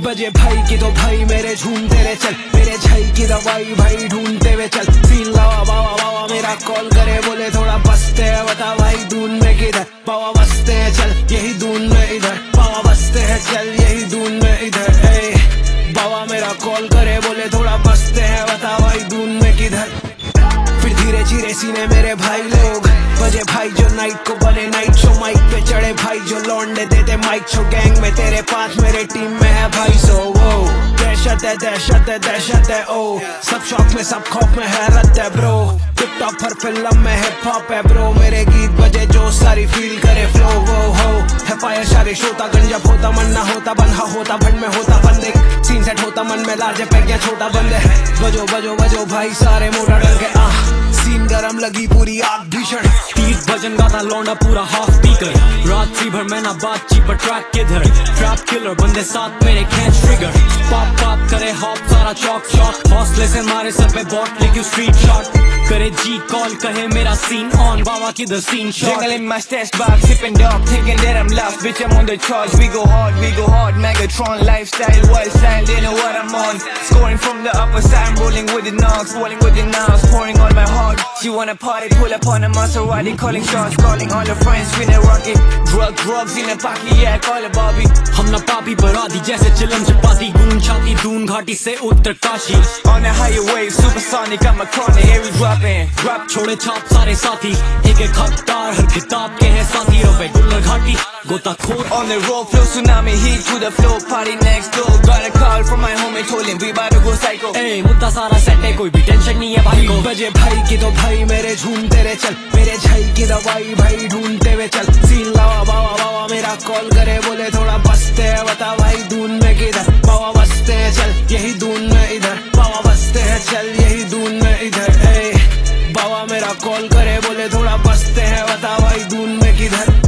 बजे भाई की तो भाई मेरे झूमते रे चल, मेरे छई की दवाई भाई ढूंढते हुए चल। सीन लावा बावा बावा मेरा कॉल करे, बोले थोड़ा बसते है, बता भाई दून में किधर। बावा बसते है चल यही दून में इधर, बावा बसते है चल यही दून में इधर। बावा मेरा कॉल करे, बोले थोड़ा बसते है, बता भाई दून में किधर। फिर धीरे धीरे सीने मेरे भाई लोग बजे भाई जो नाइट को बने नाइट शो। माइक पे चढ़े भाई जो लौंडे देते माइक शो। गैंग में तेरे 5 मेरे टीम में है भाई। सो वो दहशत है दहशत है दहशत है। ओ सब शौक में सब खौफ में हैरत है ब्रो। टिप टॉप हर फिल्म में हिप हॉप है ब्रो। मेरे गीत बजे जो सारी फील करे फ्लो। वो हो है फायर सारे शोता गन। जब होता मन ना होता बंधा होता भंड में होता बंदे। सीन सेट होता मन में लार्ज पैक या छोटा बंदे। बजो बजो बजो भाई सारे मोटा डल के सीन गरम लगी पूरी आग भीषण। 30 भजन गाता लौंडा पूरा हाफ स्पीकर। रात्रि भर मैं ना बातचीत पर ट्रैक किधर। ट्रैप किलर बंदे साथ मेरे कैच ट्रिगर। पॉप पॉप करे हॉप सारा चौक चौक। हौसले से मारे सर पे बॉट लेके स्ट्रीट शॉट करे। जी कॉल कहे मेरा सीन ऑन। बाबा की the scene shot. Jungle in my stash box, sipping dog, thinking that I'm lost. Bitch, I'm on the charge. We go hard, Megatron lifestyle, wild style. They know what I'm on. Scoring from the upper side, I'm rolling with the knocks, rolling with the knobs, pouring on my heart. She wanna party, pull up on a Maserati, calling shots, calling all her friends, we a rocket. Drugs in a pocket, yeah, call her Bobby. हम ना पापी बरादी जैसे चिलम चपाती। गूंज छाती दून घाटी से Uttarkashi. On a higher wave, supersonic, I'm a corner, here we dropping. Rap छोड़े छाप सारे साथी। एक एक खतदार हर किताब के हैं साथी। रवे गुल्लर घाटी गोताखोर। On the road, flow tsunami, heat to the flow, party next door. Got a call from my homie, told him we about to go psycho. ए मुद्दा सारा सेट है, कोई भी टेंशन नहीं है भाई को। बजे भाई की तो भाई मेरे झूमते रे चल, मेरे छई की दवाई भाई ढूंढते हुए चल। सीन लावा बावा बावा मेरा कॉल करे, बोले थोड़ा बसते है, बता भाई दून में किधर। बावा बसते है चल यही दून में इधर, बावा बसते है चल यही दून में इधर। बावा मेरा कॉल करे, बोले थोड़ा बसते है, बता भाई दून में किधर।